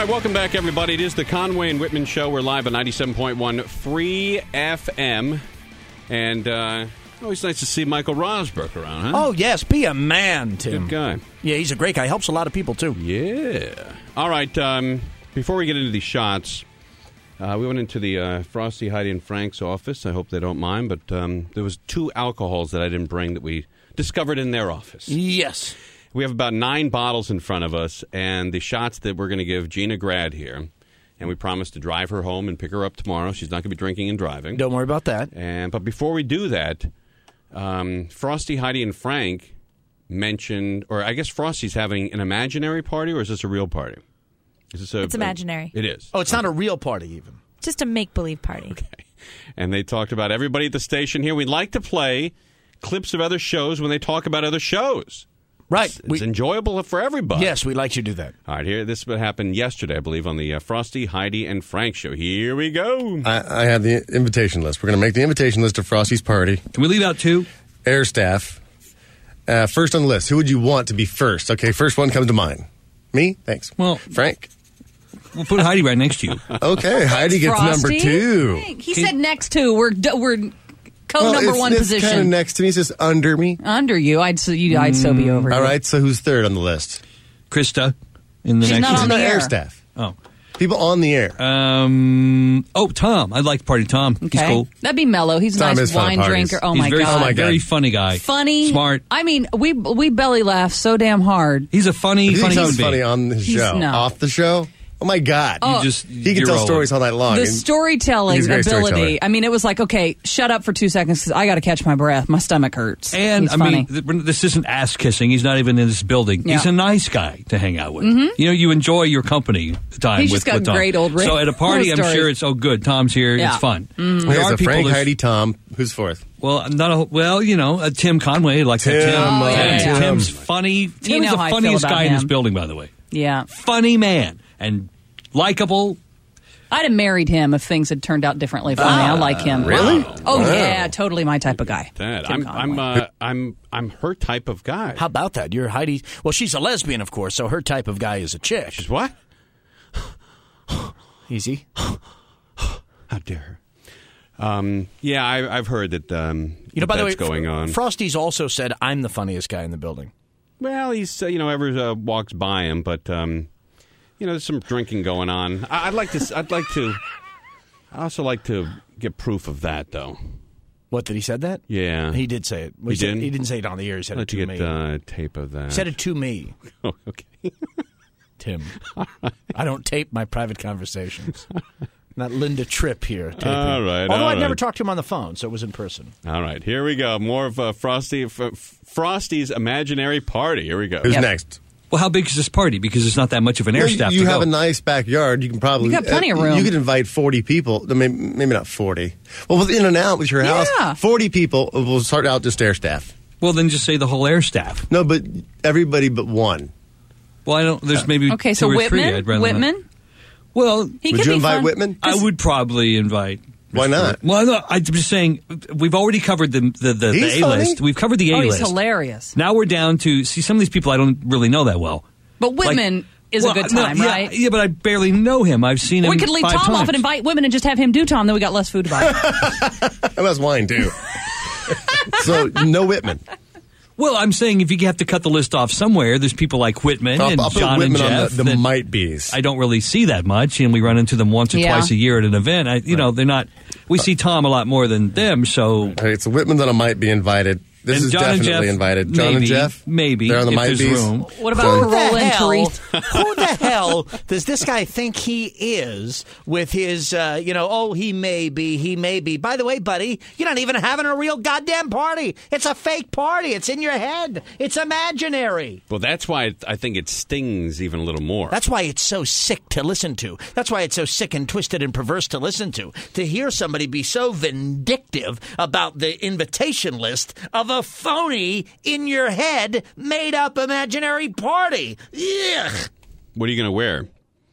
right, welcome back, everybody. It is the Conway and Whitman Show. We're live at 97.1 Free FM. And always nice to see Michael Rosberg around, huh? Oh, yes. Be a man, Tim. Good guy. Yeah, he's a great guy. Helps a lot of people, too. Yeah. All right, before we get into these shots, we went into the Frosty, Heidi, and Frank's office. I hope they don't mind, but there was 2 alcohols that I didn't bring that we discovered in their office. Yes. We have about 9 bottles in front of us, and the shots that we're going to give Gina Grad here, and we promised to drive her home and pick her up tomorrow. She's not going to be drinking and driving. Don't worry about that. But before we do that, Frosty, Heidi, and Frank mentioned, or I guess Frosty's having an imaginary party, or is this a real party? Is this It's imaginary. It is. Oh, it's not a real party, even. Just a make-believe party. Okay. And they talked about everybody at the station here. We'd like to play clips of other shows when they talk about other shows. Right. It's enjoyable for everybody. Yes, we'd like you to do that. All right, here. This happened yesterday, I believe, on the Frosty, Heidi, and Frank show. Here we go. I have the invitation list. We're going to make the invitation list to Frosty's party. Can we leave out 2? Air staff. First on the list. Who would you want to be first? Okay, first one comes to mind. Me? Thanks. Well, Frank? We'll put Heidi right next to you. Okay, Heidi gets Frosty? number 2. He said next to. We're number one it's position. kind of next to me. It's just under me. Under you. I'd still be over All here. right, so who's third on the list? Krista in the She's next not one. on the air. Air staff. Oh. People on the air. Tom. I'd like to party Tom. Okay. He's cool. That'd be mellow. He's a Tom nice is fun at wine parties. drinker. Oh, He's my very, God. very funny guy. Funny. Smart. I mean, we belly laugh so damn hard. He's a funny He human sounds being. funny on his show. no. Off the show? Oh, my God. He can you're tell rolling. stories all night long. The And storytelling he's a great ability. storyteller. I mean, it was like, okay, shut up for 2 seconds because I got to catch my breath. My stomach hurts. And, He's funny. this isn't ass-kissing. He's not even in this building. Yeah. He's a nice guy to hang out with. You know, you enjoy your company time He's with just got with Tom. great old So at a party, I'm story. sure it's, good, Tom's here. Yeah. It's fun. Okay, so Frank, Heidi, Tom. Who's fourth? Well, Tim Conway. Like Tim. Tim. Oh, yeah. Tim's funny. Tim is know the how I feel funniest about guy in this him. building, by the way. Yeah. Funny man. And likable. I'd have married him if things had turned out differently for me. I like him. Really? Oh, Wow. yeah, totally my type of guy. Dad, Tim Conway. I'm her type of guy. How about that? You're Heidi. Well, she's a lesbian, of course, so her type of guy is a chick. She's what? Easy. How dare her? Yeah, I've heard that. By the way, that's going on. Frosty's also said, I'm the funniest guy in the building. Well, he's ever walks by him, but there's some drinking going on. I'd also like to get proof of that, though. What, that he said that? Yeah, He did say it. He didn't? He didn't say it on the air. He said I'd it like to to me. get tape of that. He said it to me, Oh, okay. Tim. I don't tape my private conversations. Not Linda Tripp here taping. All right, Although all I've never right. talked to him on the phone, so it was in person. All right, here we go. More of Frosty's imaginary party. Here we go. Who's next? Well, how big is this party? Because it's not that much of an air staff You to have go. a nice backyard. You can probably... You got plenty of room. You could invite 40 people. Maybe not 40. Well, with In and Out with your house, Yeah. 40 people will start out just air staff. Well, then just say the whole air staff. No, but everybody but one. Well, I don't. There's maybe Okay, 2 so or 3. Whitman? I'd rather not. Whitman? Well, He Would could you be invite fun. Whitman? I would probably invite. Why not? Well, no, I'm just saying we've already covered the He's A list. funny. We've covered the A Oh, he's list. hilarious. Now we're down to see some of these people I don't really know that well. But Whitman is a good time, yeah, right? Yeah, but I barely know him. I've seen him. We could leave 5 Tom times. off and invite Whitman and just have him do Tom, then we got less food to buy. And that's wine, too. So, no Whitman. Well, I'm saying if you have to cut the list off somewhere, there's people like Whitman and I'll put John Whitman and on Jeff. the that might-be's. I don't really see that much, and we run into them once or Yeah. twice a year at an event. They're not. We see Tom a lot more than them, so. All right, so Whitman's on a might be invited. This And is John and definitely Jeff, invited. John and maybe, Jeff? maybe, They're on the if might there's be's. room. What about Carol and Teresa? Who the hell does this guy think he is with his, he may be. By the way, buddy, you're not even having a real goddamn party. It's a fake party. It's in your head. It's imaginary. Well, that's why I think it stings even a little more. That's why it's so sick to listen to. That's why it's so sick and twisted and perverse to listen to. To hear somebody be so vindictive about the invitation list of a phony, in your head, made-up imaginary party. Ugh. What are you going to wear?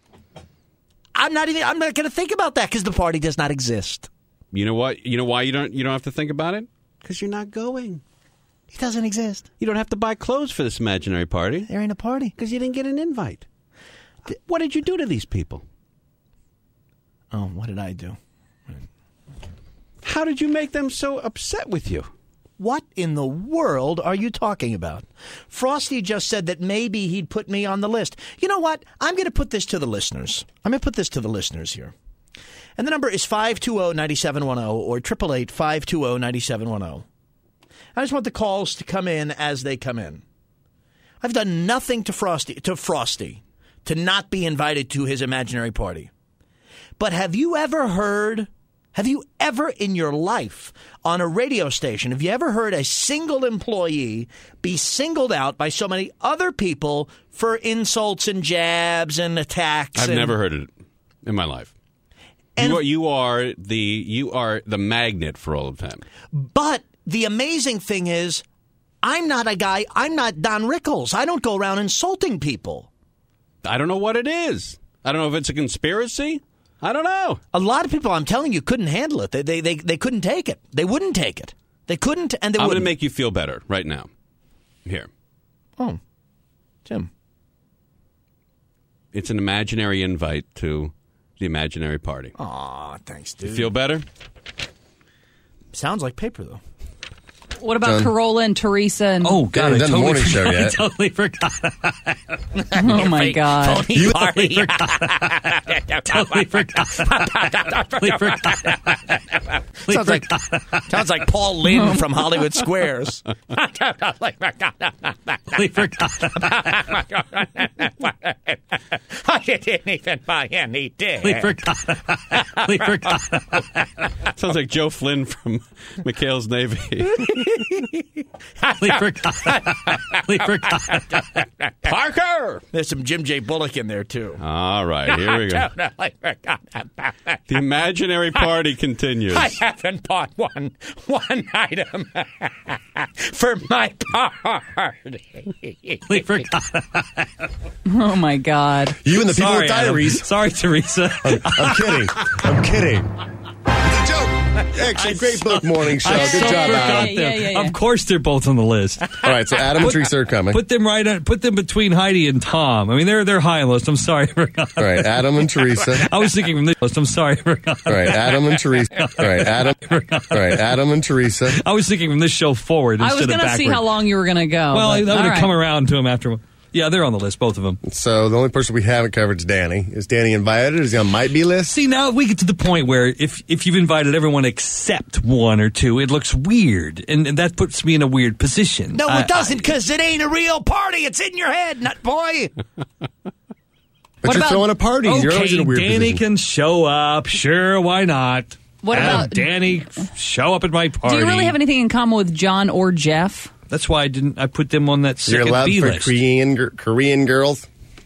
I'm not going to think about that because the party does not exist. You know what? You know why you don't have to think about it? Because you're not going. It doesn't exist. You don't have to buy clothes for this imaginary party. There ain't a party. Because you didn't get an invite. What did you do to these people? Oh, what did I do? How did you make them so upset with you? What in the world are you talking about? Frosty just said that maybe he'd put me on the list. You know what? I'm going to put this to the listeners. I'm going to put this to the listeners here. And the number is 520-9710 or 888-520-9710. I just want the calls to come in as they come in. I've done nothing to Frosty to not be invited to his imaginary party. But have you ever in your life on a radio station, have you ever heard a single employee be singled out by so many other people for insults and jabs and attacks? I've never heard it in my life. And you are the magnet for all of them. But the amazing thing is, I'm not Don Rickles. I don't go around insulting people. I don't know what it is. I don't know if it's a conspiracy. I don't know. A lot of people, I'm telling you, couldn't handle it. They couldn't take it. They wouldn't take it. They couldn't, and they I'm wouldn't. going to make you feel better right now. Here. Oh, Tim. It's an imaginary invite to the imaginary party. Aw, thanks, dude. You feel better? Sounds like paper, though. What about Carolla and Teresa? And Oh, God, I done the totally morning show forgot. yet. I totally forgot. oh my God! Phony Totally party. Totally forgot. Totally forgot. Sounds like Paul Lynde from Hollywood Squares. Totally forgot. I didn't even buy any dick. Totally forgot. Totally forgot. Sounds like Joe Flynn from McHale's Navy. Totally forgot. Totally forgot. Parker! There's some Jim J. Bullock in there, too. All right, here we go. Totally forgot about that. The imaginary party continues. I haven't bought one item for my party. Totally forgot. Oh my God! You and the people Sorry, with Adam. diaries. Sorry, Teresa. I'm kidding. I'm kidding. It's a joke. Actually, great book morning show. I Good so job, forgot Adam. them. Yeah. Of course, they're both on the list. All right, so Adam and Teresa are coming. Put them between Heidi and Tom. I mean, they're high on the list. I'm sorry, I forgot. All right, Adam and Teresa. I was thinking from this list. I'm sorry, I forgot. All right, Adam and Teresa. All right, Adam and Teresa. I was thinking from this show forward I instead was of going to backward. see how long you were going to go. Well, but, that would all have right. come around to him after. Yeah, they're on the list, both of them. So the only person we haven't covered is Danny. Is Danny invited? Is he on might be list? See, now we get to the point where if you've invited everyone except one or two, it looks weird, and that puts me in a weird position. No, it doesn't, because it ain't a real party. It's in your head, nut boy. But What you're about- throwing a party. You're always in a Okay, weird Danny position. can show up. Sure, why not? What Have about- Danny show up at my party? Do you really have anything in common with John or Jeff? That's why I put them on that You're second allowed B for list. Korean girls.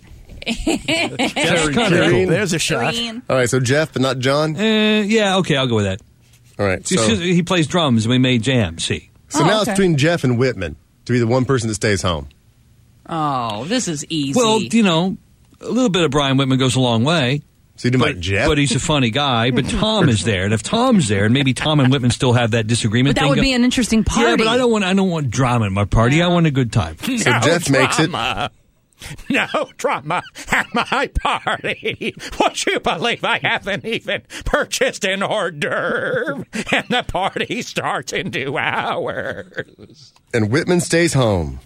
That's kind of cool. There's a shot. All right, so Jeff, but not John. Yeah, okay, I'll go with that. All right, so He plays drums, and we made jam. See, now it's okay. between Jeff and Whitman to be the one person that stays home. Oh, this is easy. well, you know, a little bit of Brian Whitman goes a long way. So you didn't like Jeff? But he's a funny guy. But Tom is there, and if Tom's there, and maybe Tom and Whitman still have that disagreement, but that thing would be an interesting party. Yeah, but I don't want drama at my party. I want a good time. So Jeff makes it. No drama at my party. Would you believe I haven't even purchased an hors d'oeuvre, and the party starts in 2 hours? And Whitman stays home.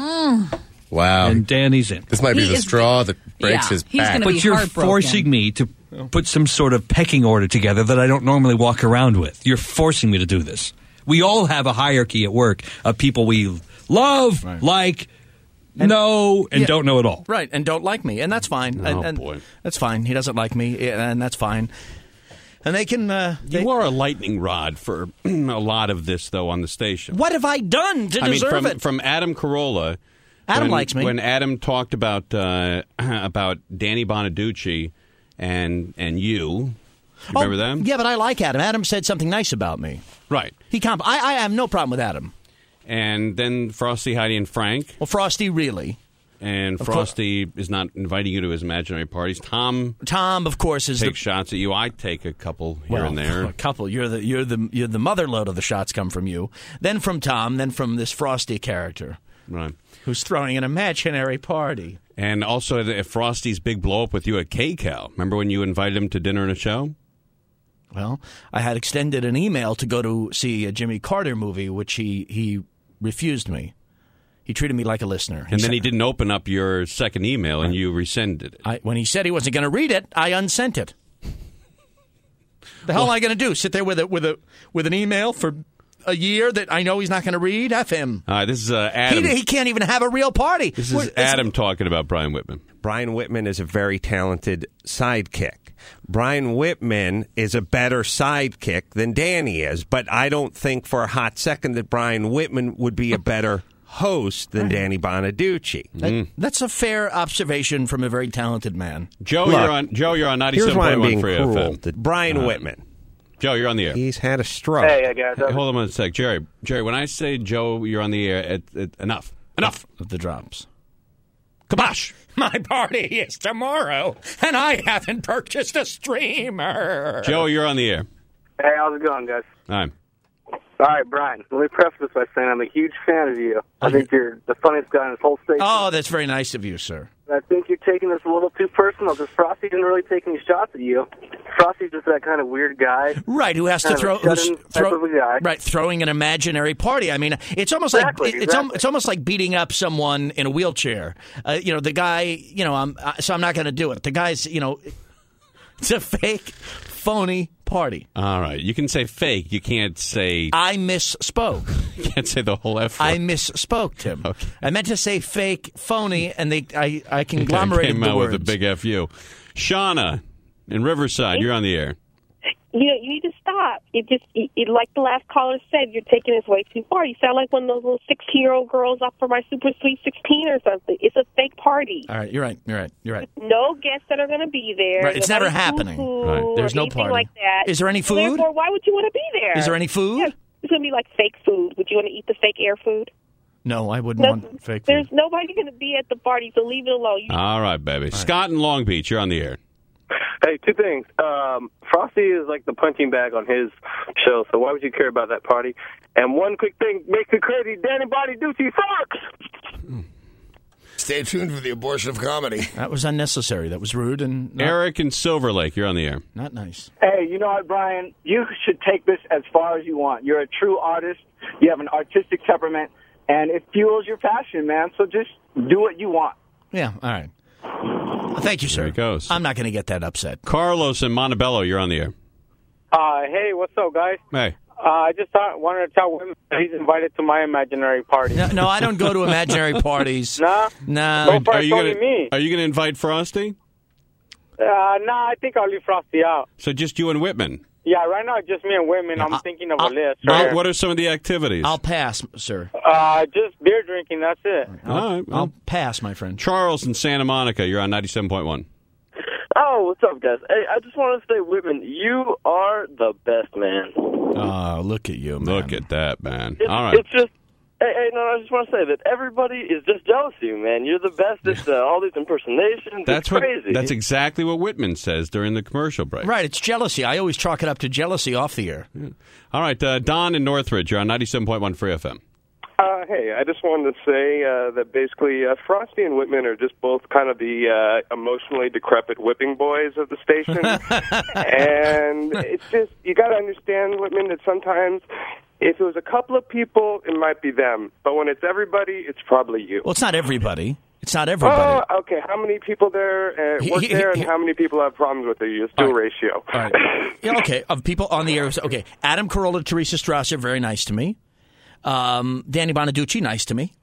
Wow. And Danny's in. This might be He the is- straw that breaks yeah, his he's back. gonna But be you're heartbroken. forcing me to put some sort of pecking order together that I don't normally walk around with. You're forcing me to do this. We all have a hierarchy at work of people we love, like, know, and Yeah. don't know at all. Right, and don't like me, and that's fine. Oh, and boy. That's fine. He doesn't like me, and that's fine. And they can... You are a lightning rod for a lot of this, though, on the station. What have I done to deserve it? From Adam Carolla. Adam when- likes me. When Adam talked about Danny Bonaducci and you. Remember them? Yeah, but I like Adam. Adam said something nice about me. Right. I have no problem with Adam. And then Frosty, Heidi, and Frank. Well, Frosty, really. And Frosty is not inviting you to his imaginary parties. Tom Tom, of course, is takes shots at you. I take a couple here and there. A couple. You're the mother load of the shots come from you. Then from Tom. Then from this Frosty character. Right. who's throwing an imaginary party. And also Frosty's big blow-up with you at KCAL. Remember when you invited him to dinner and a show? Well, I had extended an email to go to see a Jimmy Carter movie, which he refused me. He treated me like a listener. And then he didn't open up your second email, and you rescinded it. When he said he wasn't going to read it, I unsent it. The hell am I going to do? Sit there with an email for a year that I know he's not going to read? F him. All right, this is Adam. He can't even have a real party. This is Adam talking about Brian Whitman. Brian Whitman is a very talented sidekick. Brian Whitman is a better sidekick than Danny is, but I don't think for a hot second that Brian Whitman would be a better host than Danny Bonaducci. That's a fair observation from a very talented man. Joe, you're on 97.1 Here's why I'm being Free cruel FM. to Brian Whitman. Joe, you're on the air. He's had a stroke. Hey, guys. Hey, hold on one sec. Jerry, when I say Joe, you're on the air, enough of the drops. Kabosh! My party is tomorrow, and I haven't purchased a streamer. Joe, you're on the air. Hey, how's it going, guys? All right. All right, Brian, let me preface this by saying I'm a huge fan of you. I think you're the funniest guy in this whole station. Oh, that's very nice of you, sir. I think you're taking this a little too personal because Frosty didn't really take any shots at you. Frosty's just that kind of weird guy. Right, who has to throwing an imaginary party. I mean, it's almost Exactly. it's almost like beating up someone in a wheelchair. The guy, I'm not going to do it. The guy's, it's a fake, phony party. All right. You can say fake. You can't say... I misspoke. You can't say the whole F word. I misspoke, Tim. Okay. I meant to say fake, phony, and I conglomerated came the out words. with a big FU. Shauna in Riverside, you're on the air. You need to stop. Like the last caller said, you're taking this way too far. You sound like one of those little 16-year-old girls up for my Super Sweet 16 or something. It's a fake party. All right, you're right. No guests that are going to be there. Right, it's never happening. Right. There's no party like that. Is there any food? Therefore, why would you want to be there? Is there any food? Yeah, it's going to be like fake food. Would you want to eat the fake air food? No, I wouldn't want fake food. There's nobody going to be at the party, so leave it alone. All right, baby. All Scott in Long Beach, you're on the air. Hey, two things. Frosty is like the punching bag on his show, so why would you care about that party? And one quick thing, make it crazy, Danny Bonaducci sucks! Stay tuned for the abortion of comedy. That was unnecessary. That was rude and Eric in Silver Lake, you're on the air. not nice. Hey, you know what, Brian? You should take this as far as you want. You're a true artist. You have an artistic temperament, and it fuels your passion, man. So just do what you want. Yeah, all right. Thank you, sir. There it goes. I'm not going to get that upset. Carlos in Montebello, you're on the air. Hey, what's up, guys? Hey. I just wanted to tell him he's invited to my imaginary party. No, I don't go to imaginary parties. Nah? No. Are you going to invite Frosty? I think I'll leave Frosty out. So just you and Whitman? Yeah, right now, just me and Whitman. I'm thinking of a list. What are some of the activities? I'll pass, sir. Just beer drinking, that's it. All right. I'll pass, my friend. Charles in Santa Monica, you're on 97.1. Oh, what's up, guys? Hey, I just want to say, Whitman, you are the best, man. Oh, look at you, man. Look at that, man. All right. It's just, I just want to say that everybody is just jealous of you, man. You're the best at all these impersonations. It's crazy. That's exactly what Whitman says during the commercial break. Right, it's jealousy. I always chalk it up to jealousy off the air. Yeah. All right, Don in Northridge, you're on 97.1 Free FM. Hey, I just wanted to say that basically Frosty and Whitman are just both kind of the emotionally decrepit whipping boys of the station. And it's just, you got to understand, Whitman, that sometimes if it was a couple of people, it might be them. But when it's everybody, it's probably you. Well, it's not everybody. It's not everybody. Oh, okay. How many people there work there, and how many people have problems with it? Just do a ratio. All right. Yeah, okay, of people on the air. Okay, Adam Carolla, Teresa Strasser, very nice to me. Danny Bonaducci, nice to me.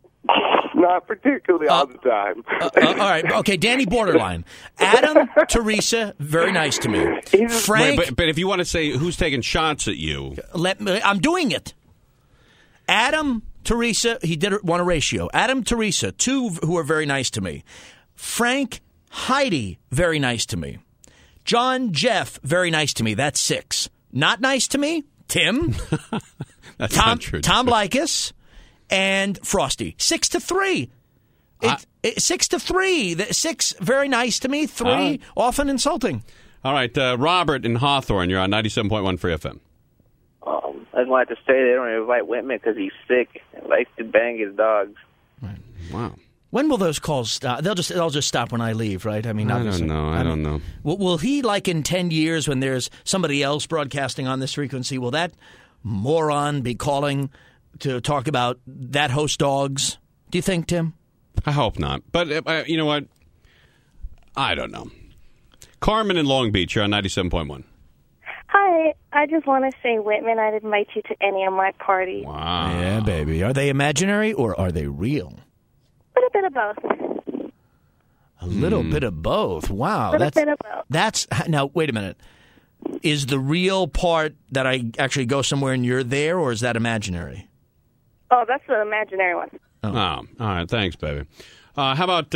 Not particularly all the time. All right, okay, Danny, borderline. Adam, Teresa, very nice to me. Frank, Wait, but if you want to say who's taking shots at you, I'm doing it. Adam, Teresa, he did want a ratio. Adam, Teresa, two who are very nice to me. Frank, Heidi, very nice to me. John, Jeff, very nice to me. That's 6. Not nice to me, Tim. That's not true. Tom Likas and Frosty. 6-3. 6-3. 6 very nice to me. 3 often insulting. All right, Robert in Hawthorne, you're on 97.1 Free FM. I just wanted to say they don't invite Whitman because he's sick and likes to bang his dogs. Wow. When will those calls stop? They'll just stop when I leave, right? I mean, I obviously. don't know. Will he, like in 10 years when there's somebody else broadcasting on this frequency, will that moron be calling to talk about that host dogs? Do you think, Tim? I hope not. But you know what? I don't know. Carmen in Long Beach, you're on 97.1. Hi, I just want to say, Whitman, I'd invite you to any of my parties. Wow. Yeah, baby. Are they imaginary or are they real? A little bit of both. A little bit of both. Wow. A little bit of both. That's now. Wait a minute. Is the real part that I actually go somewhere and you're there, or is that imaginary? Oh, that's the imaginary one. Oh, all right. Thanks, baby. How about,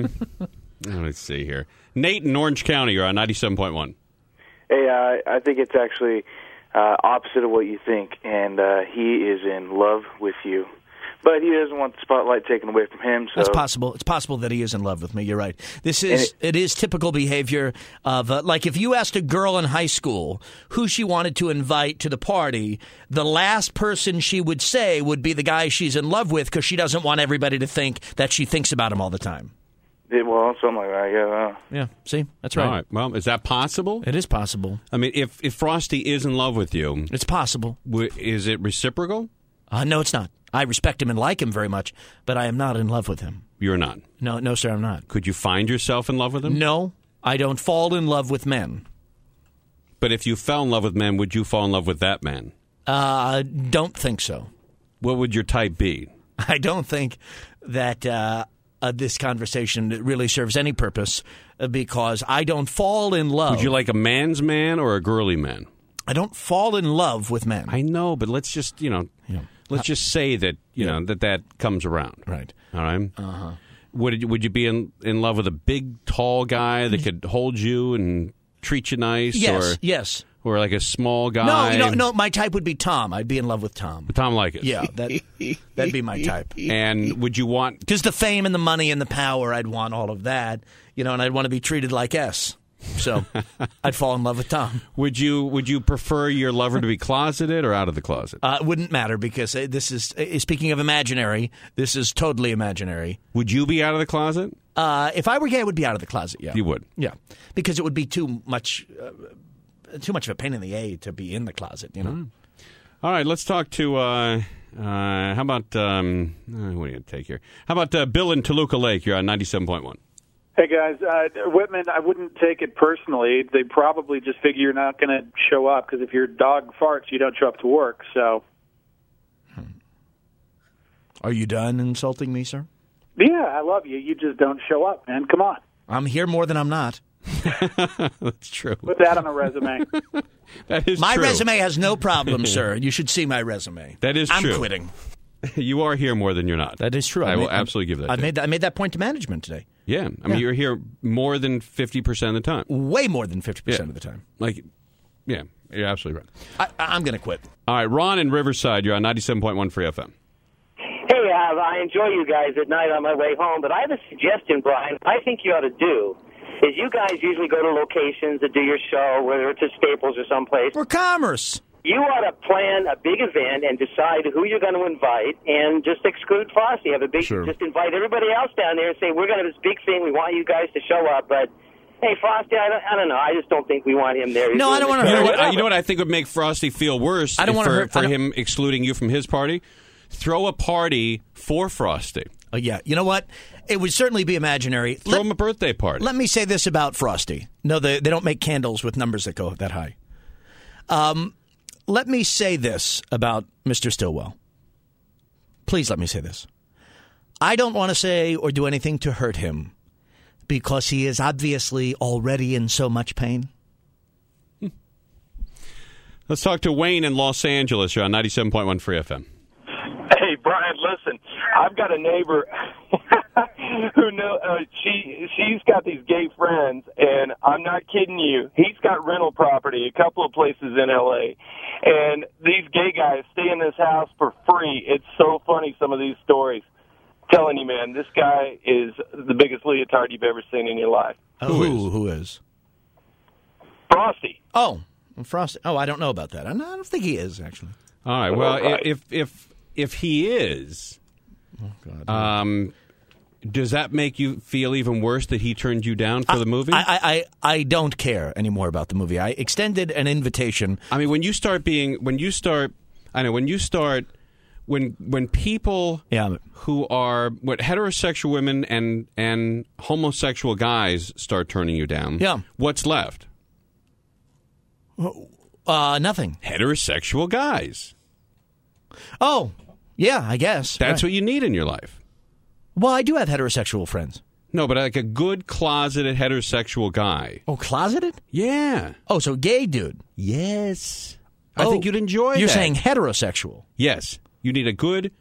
let's see here. Nate in Orange County, you're on 97.1. Hey, I think it's actually opposite of what you think, and he is in love with you. But he doesn't want the spotlight taken away from him. So That's possible. It's possible that he is in love with me. You're right. It is typical behavior of like if you asked a girl in high school who she wanted to invite to the party, the last person she would say would be the guy she's in love with because she doesn't want everybody to think that she thinks about him all the time. Well, something like that, yeah. Yeah, see? That's right. All right. Well, is that possible? It is possible. I mean, if Frosty is in love with you... It's possible. Is it reciprocal? No, it's not. I respect him and like him very much, but I am not in love with him. You're not? No, sir, I'm not. Could you find yourself in love with him? No, I don't fall in love with men. But if you fell in love with men, would you fall in love with that man? Don't think so. What would your type be? I don't think that this conversation really serves any purpose because I don't fall in love. Would you like a man's man or a girly man? I don't fall in love with men. I know, but let's just, let's just say that, that comes around. Right. All right? Uh-huh. Would you be in love with a big, tall guy that could hold you and treat you nice? Yes. Or like a small guy? No, my type would be Tom. I'd be in love with Tom. Tom Leykis. Yeah, that'd be my type. And would you want... Because the fame and the money and the power, I'd want all of that, and I'd want to be treated like S. So I'd fall in love with Tom. Would you prefer your lover to be closeted or out of the closet? It wouldn't matter because this is, speaking of imaginary, this is totally imaginary. Would you be out of the closet? If I were gay, I would be out of the closet, yeah. You would? Yeah, because it would be too much of a pain in the A to be in the closet, All right, let's talk to, how about, what are you going to take here? How about Bill in Toluca Lake? You're on 97.1. Hey, guys. Whitman, I wouldn't take it personally. They probably just figure you're not going to show up because if your dog farts, you don't show up to work, so. Are you done insulting me, sir? Yeah, I love you. You just don't show up, man. Come on. I'm here more than I'm not. That's true. Put that on a resume. That is my true. resume has no problem, sir. You should see my resume. That is I'm true. I'm quitting. You are here more than you're not. That is true. I will absolutely give that. I made that point to management today. Yeah, I mean you're here more than 50% of the time. Way more than 50% of the time. Yeah, you're absolutely right. I'm going to quit. All right, Ron in Riverside, you're on 97.1 Free FM. Hey, I enjoy you guys at night on my way home, but I have a suggestion, Brian. I think you ought to do is you guys usually go to locations to do your show, whether it's at Staples or someplace. For commerce. You ought to plan a big event and decide who you're going to invite and just exclude Frosty. Have a big, Just invite everybody else down there and say, we're going to have this big thing. We want you guys to show up. But, hey, Frosty, I don't know. I just don't think we want him there. No, I don't want to hurt You know what I think would make Frosty feel worse for him excluding you from his party? Throw a party for Frosty. Oh, yeah. You know what? It would certainly be imaginary. Throw him a birthday party. Let me say this about Frosty. No, they don't make candles with numbers that go that high. Let me say this about Mr. Stillwell. Please let me say this. I don't want to say or do anything to hurt him because he is obviously already in so much pain. Let's talk to Wayne in Los Angeles. You're on 97.1 Free FM. Hey, Brian, listen. I've got a neighbor who she's got these gay friends, and I'm not kidding you. He's got rental property, a couple of places in L.A., and these gay guys stay in this house for free. It's so funny, some of these stories. I'm telling you, man, this guy is the biggest leotard you've ever seen in your life. Who is? Frosty. Oh, Frosty. Oh, I don't know about that. I don't think he is, actually. All right. Well, if he is, Does that make you feel even worse that he turned you down for the movie? I don't care anymore about the movie. I extended an invitation. I mean, when people who are heterosexual women and homosexual guys start turning you down, what's left? Nothing. Heterosexual guys. Oh, yeah, I guess. That's what you need in your life. Well, I do have heterosexual friends. No, but like a good closeted heterosexual guy. Oh, closeted? Yeah. Oh, so gay dude. Yes. I think you'd enjoy You're that. saying heterosexual. Yes. You need a good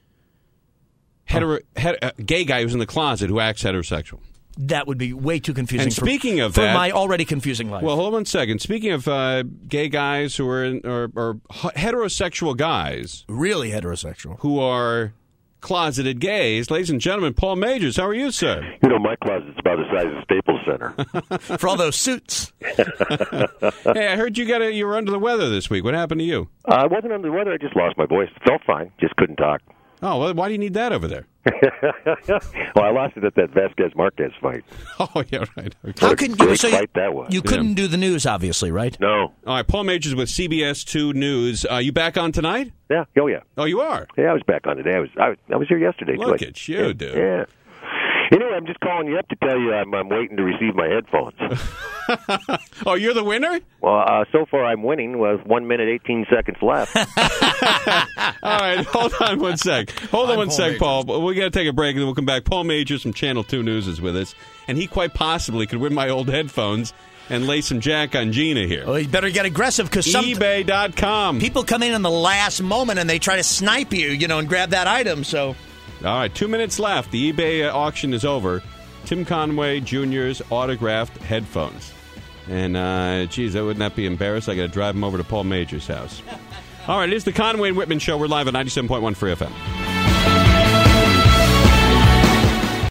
gay guy who's in the closet who acts heterosexual. That would be way too confusing And speaking of for that, my already confusing life. Well, hold on one second. Speaking of gay guys who are heterosexual guys. Really heterosexual. Who are closeted gays. Ladies and gentlemen, Paul Majors, how are you, sir? You know, my closet's about the size of Staples Center. For all those suits. Hey, I heard you were under the weather this week. What happened to you? I wasn't under the weather. I just lost my voice. Felt fine. Just couldn't talk. Oh, well, why do you need that over there? Well, I lost it at that Vasquez-Marquez fight. Oh, yeah, right. Okay. How can you? Great So fight that was. you couldn't do the news, obviously, right? No. All right, Paul Majors with CBS 2 News. You back on tonight? Yeah. Oh, yeah. Oh, you are? Yeah, I was back on today. I was here yesterday. Look too. at you, dude. Yeah. Anyway, I'm just calling you up to tell you I'm waiting to receive my headphones. Oh, you're the winner? Well, so far I'm winning with 1 minute, 18 seconds left. All right, hold on one sec. Hold on one sec, Paul. We got to take a break, and then we'll come back. Paul Majors from Channel 2 News is with us, and he quite possibly could win my old headphones and lay some jack on Gina here. Well, you better get aggressive because eBay.com. People come in the last moment and they try to snipe you, and grab that item. So, all right, 2 minutes left. The eBay auction is over. Tim Conway Jr.'s autographed headphones. And, geez, wouldn't that be embarrassing? I got to drive him over to Paul Major's house. All right, it is the Conway and Whitman Show. We're live at 97.1 Free FM.